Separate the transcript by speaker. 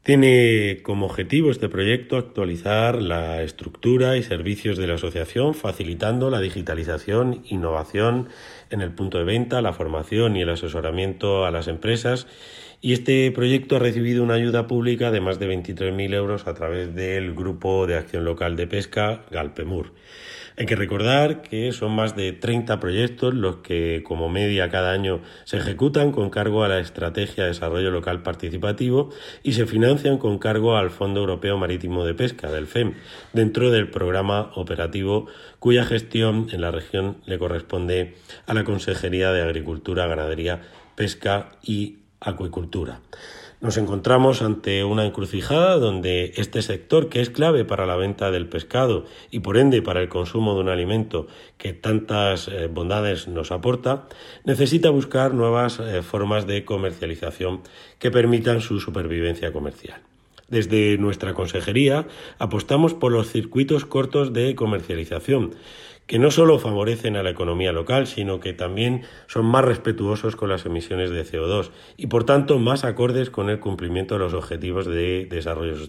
Speaker 1: Tiene como objetivo este proyecto actualizar la estructura y servicios de la asociación, facilitando la digitalización, innovación en el punto de venta, la formación y el asesoramiento a las empresas. Y este proyecto ha recibido una ayuda pública de más de 23.000 euros a través del Grupo de Acción Local de Pesca, Galpemur. Hay que recordar que son más de 30 proyectos los que como media cada año se ejecutan con cargo a la Estrategia de Desarrollo Local Participativo y se financian con cargo al Fondo Europeo Marítimo de Pesca, del FEM, dentro del programa operativo cuya gestión en la región le corresponde a la Consejería de Agricultura, Ganadería, Pesca y Acuicultura. Nos encontramos ante una encrucijada donde este sector, que es clave para la venta del pescado y por ende para el consumo de un alimento que tantas bondades nos aporta, necesita buscar nuevas formas de comercialización que permitan su supervivencia comercial. Desde nuestra consejería apostamos por los circuitos cortos de comercialización, que no solo favorecen a la economía local, sino que también son más respetuosos con las emisiones de CO2 y, por tanto, más acordes con el cumplimiento de los objetivos de desarrollo sostenible.